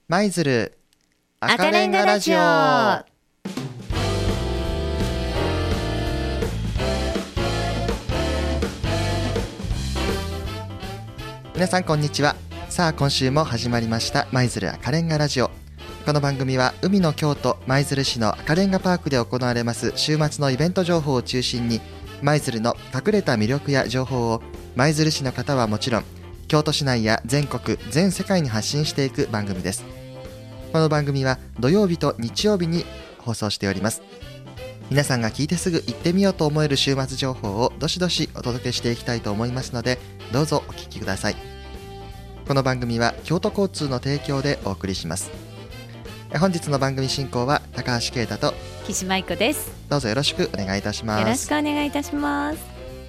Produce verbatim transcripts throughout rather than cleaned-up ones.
舞鶴赤レンガラジオ。 皆さんこんにちは。さあ今週も始まりました舞鶴赤レンガラジオ。この番組は海の京都舞鶴市の赤レンガパークで行われます週末のイベント情報を中心に、舞鶴の隠れた魅力や情報を舞鶴市の方はもちろん京都市内や全国全世界に発信していく番組です。この番組は土曜日と日曜日に放送しております。皆さんが聞いてすぐ行ってみようと思える週末情報をどしどしお届けしていきたいと思いますので、どうぞお聞きください。この番組は京都交通の提供でお送りします。本日の番組進行は高橋啓太と岸舞子です。 どうぞよろしくお願いいたします。 よろしくお願いいたします。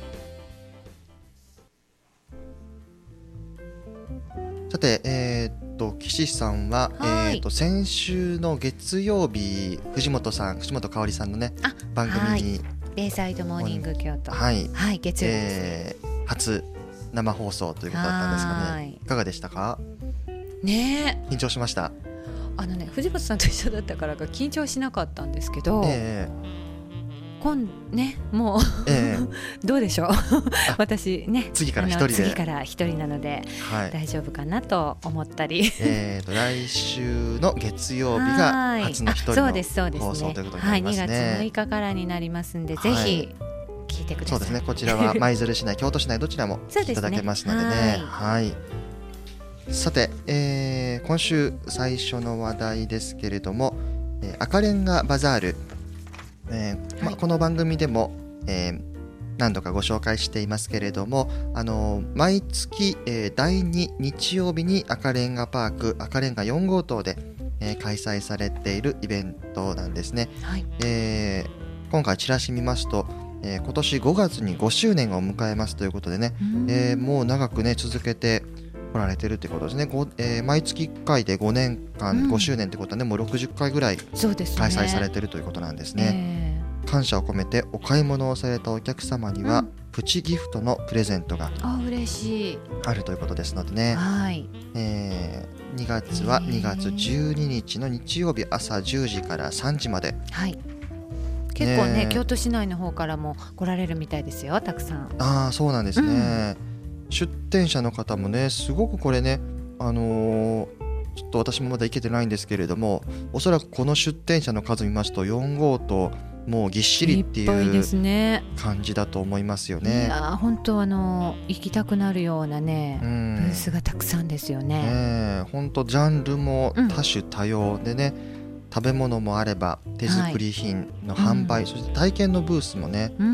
さて、えー、っと岸さんは、えー、っと先週の月曜日、藤本さん藤本香織さんのね番組にベイサイドモーニング京都、 はい、 はい、月曜日です、 えー、初生放送ということだったんですかね。いかがでしたか？ ね、 緊張しました？ あのね、藤本さんと一緒だったからか緊張しなかったんですけど、 えー、今ねもう、えー、どうでしょう私ね次から一人で次から一人なので、はい、大丈夫かなと思ったり、 えー、と来週の月曜日が初の一人の放送ということになりますね。 はい、にがつむいかからになりますんで、ぜひ聞いてください。 そうですね、こちらは舞鶴市内京都市内どちらも聞いていただけますのでね。はい、さて、えー、今週最初の話題ですけれども、えー、赤レンガバザール、えーまはい、この番組でも、えー、何度かご紹介していますけれども、あのー、毎月、えー、だいに日曜日に赤レンガパーク赤レンガよん号棟で、えー、開催されているイベントなんですね。はい、えー、今回チラシ見ますと、えー、今年ごがつにごしゅうねんを迎えますということでね、えー、もう長くね続けて来られてるってことですね。えー、毎月いっかいでごねんかん、うん、ごしゅうねんってことはね、もうろくじゅっかいぐらい開催されてるということなんですね。えー、感謝を込めてお買い物をされたお客様には、うん、プチギフトのプレゼントがあるということですのでね。はい、えー、にがつはにがつじゅうににちの日曜日朝じゅうじからさんじまで、はい、 結構ね、京都市内の方からも来られるみたいですよ、たくさん。 ああ、そうなんですね。うん、出店者の方もね、すごくこれね、あのー、ちょっと私もまだ行けてないんですけれども、おそらくこの出店者の数見ますとよん号ともうぎっしりっていう感じだと思いますよね。 いや本当あの行きたくなるようなね、うん、ブースがたくさんですよね。 本当ジャンルも多種多様でね、うん、食べ物もあれば手作り品の販売、はい、そして体験のブースもね、うん、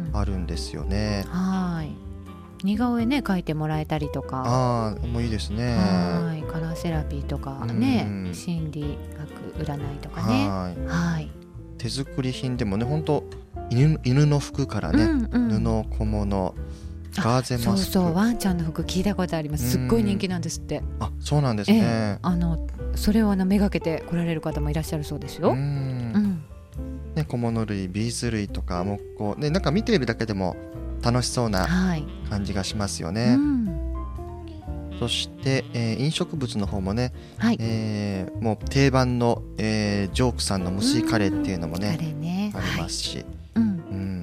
あるんですよね。はい、 似顔絵ね描いてもらえたりとか、 ああもういいですね。 はい、カラーセラピーとかね、うん、心理学占いとかね。はい、はい、 手作り品でもね、本当 犬, 犬の服からね、うんうん、布小物ガーゼマスク、 そうそう、ワンちゃんの服聞いたことあります。すっごい人気なんですって。 あ、そうなんですね。えー、あのそれをあのめがけて来られる方もいらっしゃるそうですよ。うん、うんね、小物類ビーズ類とか木工、ね、なんか見ているだけでも楽しそうな感じがしますよね。はい、うん、そして、えー、飲食物の方もね、はい、えー、もう定番の、えー、ジョークさんの無水カレーっていうのも ね,、うん、ねありますし、はい、うんうん、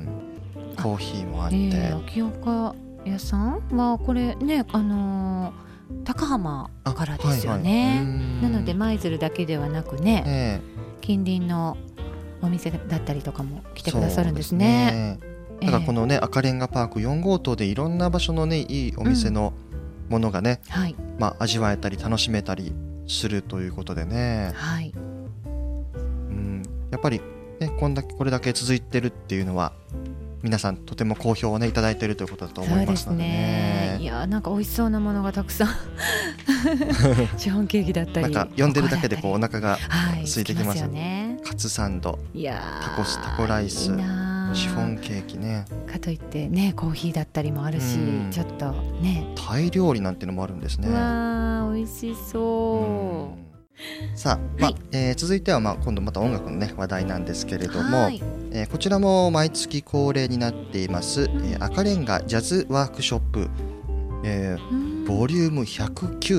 コーヒーもあって、えー、秋岡屋さんはこれね、あのー、高浜からですよね。はいはい、なので舞鶴だけではなくね、えー、近隣のお店だったりとかも来てくださるんですね。 だからこのね、えー、赤レンガパークよん号棟でいろんな場所のねいいお店のものがね、うん、はい、まあ、味わえたり楽しめたりするということでね、はい、うん、やっぱり、ね、こんだけこれだけ続いてるっていうのは皆さんとても好評をねいただいているということだと思いますのでね。 そうですね。いやなんか美味しそうなものがたくさんシフォンケーキだったり、 なんか呼んでるだけでこうお腹が空いてきますよね。カツサンド、いやタコスタコライス、いいシフォンケーキね。 かといってねコーヒーだったりもあるし、ちょっとねタイ料理なんてのもあるんですね。 わー美味しそう。 さあ、まあ、はい、えー、続いてはまあ今度また音楽の、ね、話題なんですけれども、えー、こちらも毎月恒例になっています、うん、えー、赤レンガジャズワークショップ、えー、ボリュームひゃくきゅうっていう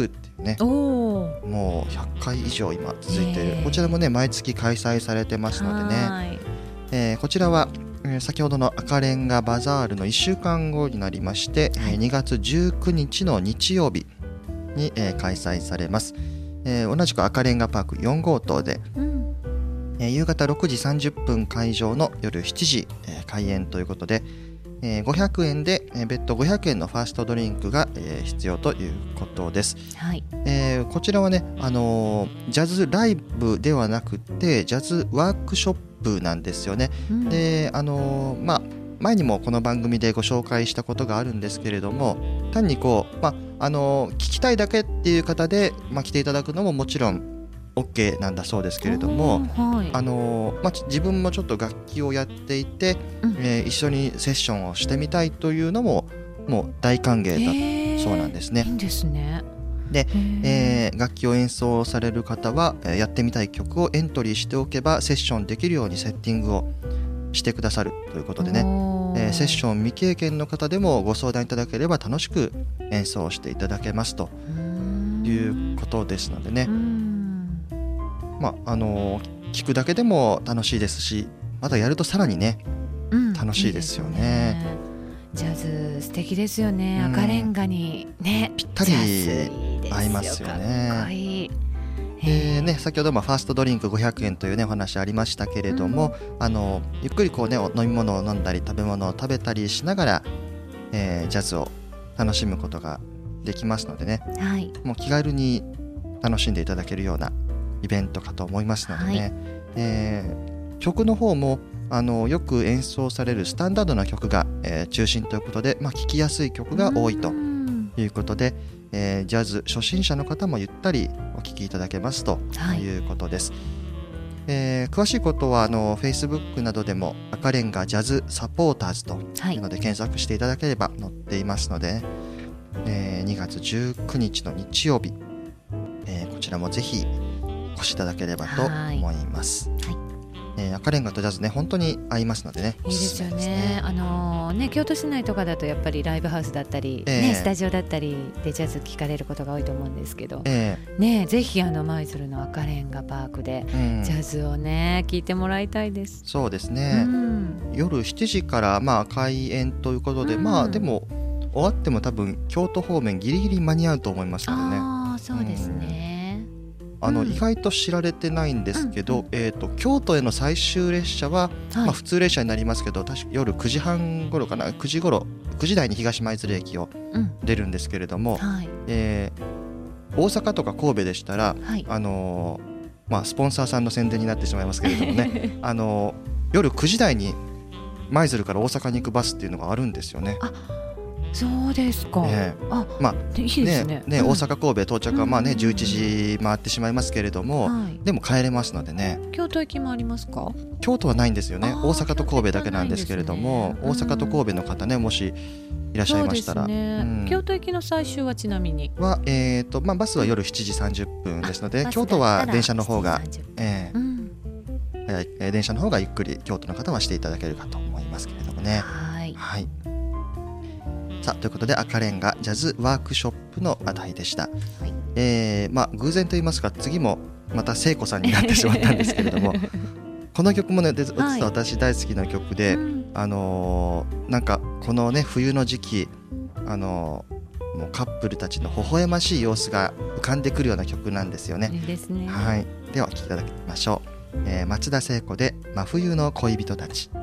ね。もうひゃっかい以上今続いている、えー、こちらもね毎月開催されてますのでね、えー、こちらは先ほどの赤レンガバザールのいっしゅうかんごになりまして、はい、にがつじゅうくにちの日曜日に、えー、開催されます。えー、同じく赤レンガパークよん号棟で、うんえー、夕方ろくじさんじゅっぷん会場の夜しちじ、えー、開演ということで、えー、ごひゃくえんで、えー、別途ごひゃくえんのファーストドリンクが、えー、必要ということです。はいえー、こちらはね、あのー、ジャズライブではなくてジャズワークショップなんですよね。うん、であのー、まあ前にもこの番組でご紹介したことがあるんですけれども、単にこう、まああのー、聞きたいだけっていう方で、まあ、来ていただくのももちろん OK なんだそうですけれども、はいあのーまあ、自分もちょっと楽器をやっていて、うんえー、一緒にセッションをしてみたいというのももう大歓迎だそうなんですね。 いいんですね。 で、えー、楽器を演奏される方は、えー、やってみたい曲をエントリーしておけばセッションできるようにセッティングをしてくださるということでね、えー、セッション未経験の方でもご相談いただければ楽しく演奏していただけますということですのでね、まああのー、聞くだけでも楽しいですし、またやるとさらにね、うん、楽しいですよね。 ジャズ素敵ですよね、うん、赤レンガにねぴったり合いますよね。かっこいい。でね、先ほどもファーストドリンクごひゃくえんという、ね、お話ありましたけれども、うん、あのゆっくりこう、ね、飲み物を飲んだり食べ物を食べたりしながら、えー、ジャズを楽しむことができますのでね、はい、もう気軽に楽しんでいただけるようなイベントかと思いますのでね、はいえー、曲の方もあのよく演奏されるスタンダードな曲が、えー、中心ということで、まあ、聴きやすい曲が多いということで、えー、ジャズ初心者の方もゆったりお聴きいただけますということです。はいえー、詳しいことはあの Facebook などでも赤レンガジャズサポーターズというので検索していただければ載っていますので、ねえー、にがつじゅうくにちの日曜日、えー、こちらもぜひお越しいただければと思います。はいはいえー、赤レンガとジャズね本当に合いますのでね。 いいですよ ね, ですね、あのー、ね京都市内とかだとやっぱりライブハウスだったり、えーね、スタジオだったりでジャズ聴かれることが多いと思うんですけど、えーね、ぜひあの舞鶴の赤レンガパークでジャズをね聴いてもらいたいです。 そうですね、うん、夜しちじからまあ開演ということで、うん、まあでも終わっても多分京都方面ギリギリ間に合うと思いますのでね。 あそうですね、うんあのうん、意外と知られてないんですけど、うんうんえー、と京都への最終列車は、はいまあ、普通列車になりますけど確か夜くじはん頃かなくじ頃くじ台に東舞鶴駅を出るんですけれども、うんはいえー、大阪とか神戸でしたら、はいあのーまあ、スポンサーさんの宣伝になってしまいますけれどもねあのー、夜くじ台に舞鶴から大阪に行くバスっていうのがあるんですよね。 あそうですか、 えーあまあ、いいですね、ね、うん、大阪神戸到着はまあ、ね、じゅういちじ回ってしまいますけれども、はい、でも帰れますのでね。 京都駅もありますか？ 京都はないんですよね。大阪と神戸だけなんですけれども、ね、大阪と神戸の方ねもしいらっしゃいましたら、 そうですね、うん、京都駅の最終はちなみには、えーとまあ、バスは夜しちじさんじゅっぷんですので京都は電車の方が、えーうん早いえー、電車の方がゆっくり京都の方はしていただけるかと思いますけれどもね。はい、はいさあということで赤レンガジャズワークショップの話題でした。はいえーまあ、偶然と言いますか次もまた聖子さんになってしまったんですけれどもこの曲もね実は私大好きな曲で、はいあのー、なんかこのね冬の時期、あのー、もうカップルたちの微笑ましい様子が浮かんでくるような曲なんですよね。 いいですね。 はい、ではお聴きいただきましょう、えー、松田聖子で真冬の恋人たち。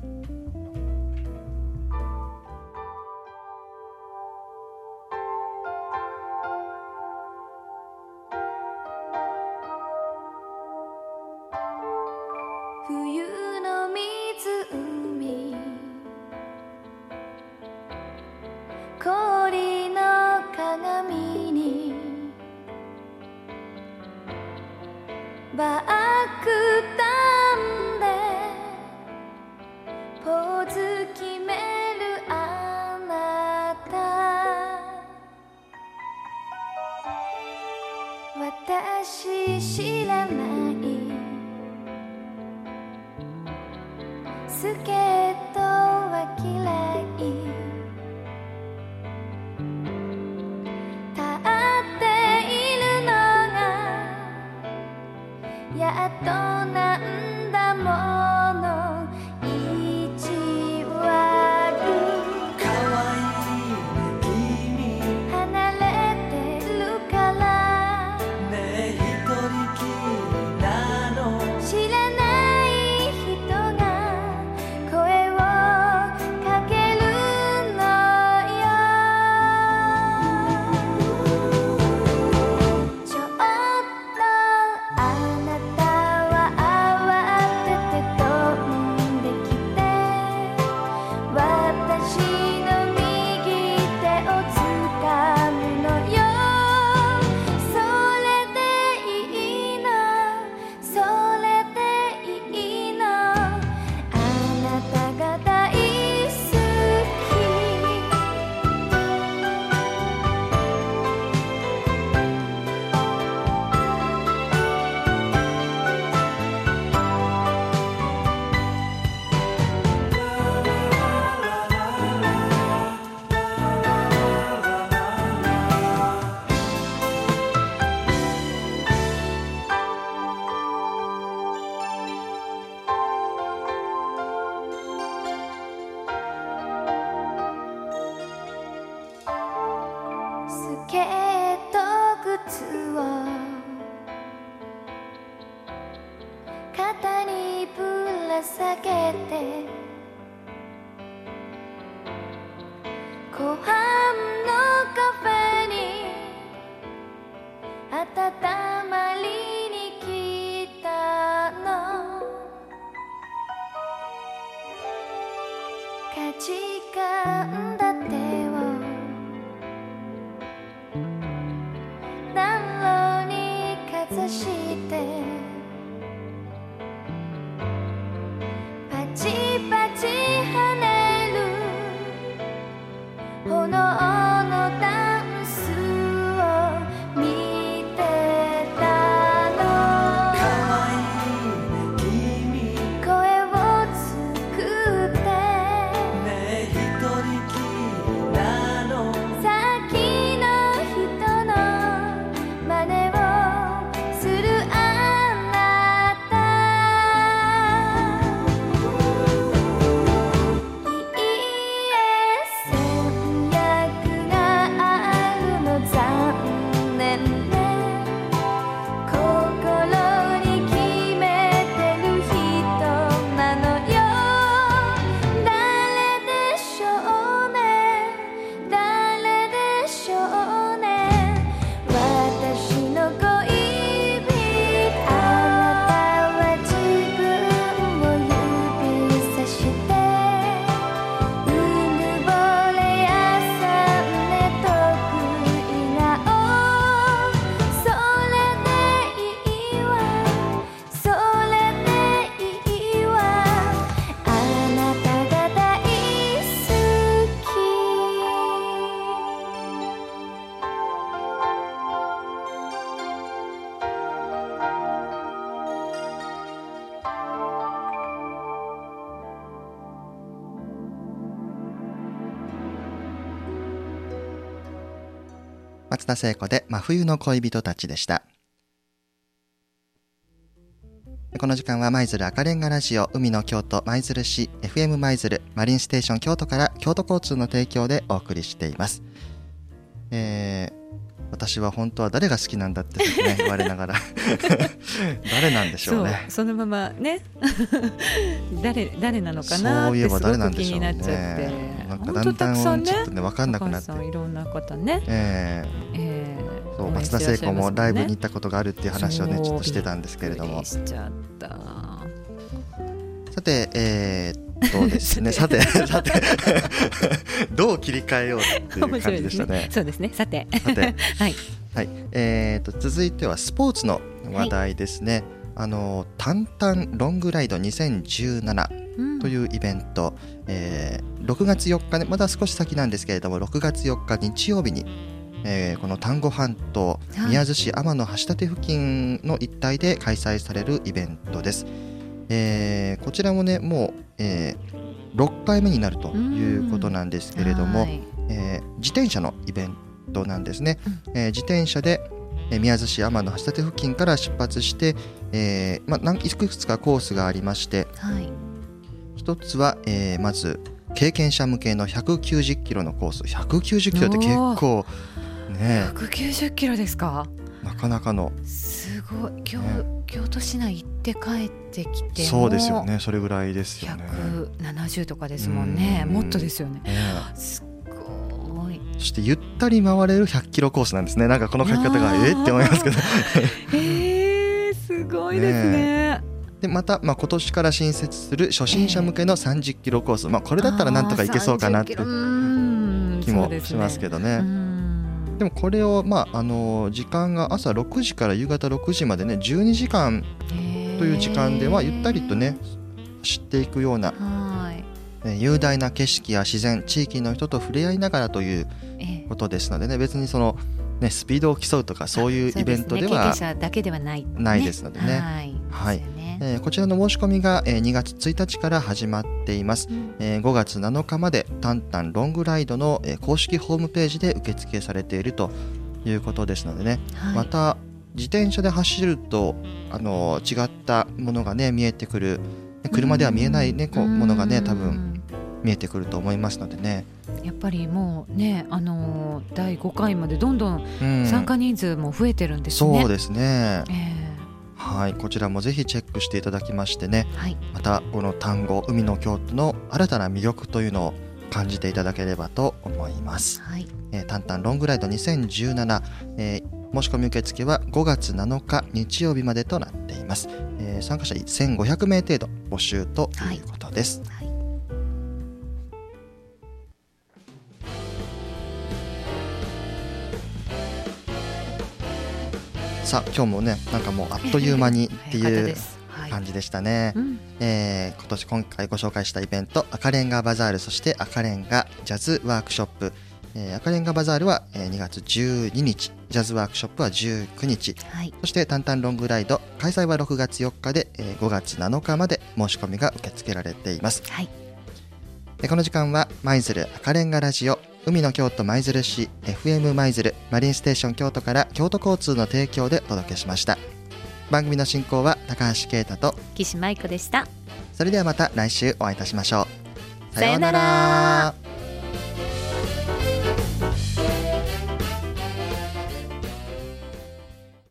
バックタンでポーズ決めるあなた、私知らないスケートは嫌い、立っているやっとなんだもの意地悪可愛いね君離れてるからねえ一人きりなの知らない人が声をかけるのよちょっとあなたは慌てて飛んできて私の右手を掴むのよそれでいいのそれでいいのあなたが大好きスケート靴を肩にぶら下げて湖畔のカフェに温まりに来たのかじかんだ手を暖炉にかざしてパチパチ跳ねる炎のダンスを見てたの可愛いね君声を作ってねえ一人きりなのさっきの人の真似をするあなたいいえ戦略があるの残念ね心に決めてる人なのよ誰でしょうね誰でしょうね私の恋人あなたは自分を指さしてうぬぼれやさね得意顔それでいいわそれでいいわあなたが大好き松田聖子で真冬の恋人たちでした。この時間は舞鶴赤レンガラジオ海の京都舞鶴市 エフエム 舞鶴マリンステーション京都から京都交通の提供でお送りしています。えー私は本当は誰が好きなんだってね言われながら誰なんでしょうね。 そうそのままね誰誰なのかなってすごく気になっちゃって、 なんかだんだんちょっとね分かんなくなって、 いろんな方ね、 えーえー、そう松田聖子もライブに行ったことがあるっていう話をねちょっとしてたんですけれども、 しちゃった。 さてえーそうですねさてさてどう切り替えようっていう感じでしたね。 そうですね。さてさてはい、 はい、えー、と続いてはスポーツの話題ですね。はい、あのタンタンロングライドにせんじゅうななというイベント、うんえー、ろくがつよっかねまだ少し先なんですけれどもろくがつよっか日曜日に、えー、この丹後半島宮津市天橋立付近の一帯で開催されるイベントです。えー、こちらもねもう、えー、ろっかいめになるということなんですけれども、えー、自転車のイベントなんですね。うんえー、自転車で、 えー、宮津市天橋立付近から出発して、えーまあ、何いくつかコースがありまして、はい、一つは、えー、まず経験者向けのひゃくきゅうじゅっキロのコース。ひゃくきゅうじゅっキロって結構ね。 ひゃくきゅうじゅっキロですか。 なかなかのすごい。 京,、ね、京都市内行って帰ってきてもそうですよね。それぐらいですよね。 ひゃくななじゅうとかですもんね。んもっとですよね、ね。すごい。 そしてゆったり回れるひゃっキロコースなんですね。なんかこの書き方がえーって思いますけどえー、すごいですね。ねでまた、まあ、今年から新設する初心者向けのさんじゅっキロコース、まあ、これだったらなんとかいけそうかなって気もしますけどね。でもこれを、まあ、あの時間が朝ろくじから夕方ろくじまでねじゅうにじかんという時間ではゆったりとね知っていくような、ね、雄大な景色や自然地域の人と触れ合いながらということですのでね、別にそのね、スピードを競うとかそういうイベントでは、ね、経験者だけではない、ね、 ないですのでね。はい、はいえー、こちらの申し込みが、えー、にがつついたちから始まっています、うんえー、ごがつなのかまでタンタンロングライドの、えー、公式ホームページで受付されているということですのでね、はい、また自転車で走るとあのー、違ったものがね見えてくる、車では見えない、ね、こうものがね多分見えてくると思いますのでね。 やっぱりもうね、あのー、だいごかいまでどんどん参加人数も増えてるんですね、 うん、そうですね、えーはい、こちらもぜひチェックしていただきましてね、はい、またこの単語海の京都の新たな魅力というのを感じていただければと思います、はいえー、タンタンロングライドにせんじゅうなな、えー、申し込み受付はごがつなのか日曜日までとなっています、えー、参加者せんごひゃくめい程度募集ということです、はいはいさあ今日もねなんかもうあっという間にっていう感じでしたね、はいえー、今年今回ご紹介したイベント赤レンガバザール、そして赤レンガジャズワークショップ、えー、赤レンガバザールはにがつじゅうににち、ジャズワークショップはじゅうくにち、はい、そしてタンタンロングライド開催はろくがつよっかで、えー、ごがつなのかまで申し込みが受け付けられています、はい、でこの時間は舞鶴赤レンガラジオ海の京都舞鶴市 エフエム 舞鶴マリンステーション京都から京都交通の提供でお届けしました。番組の進行は高橋啓太と岸舞子でした。 それではまた来週お会いいたしましょう。 さようなら。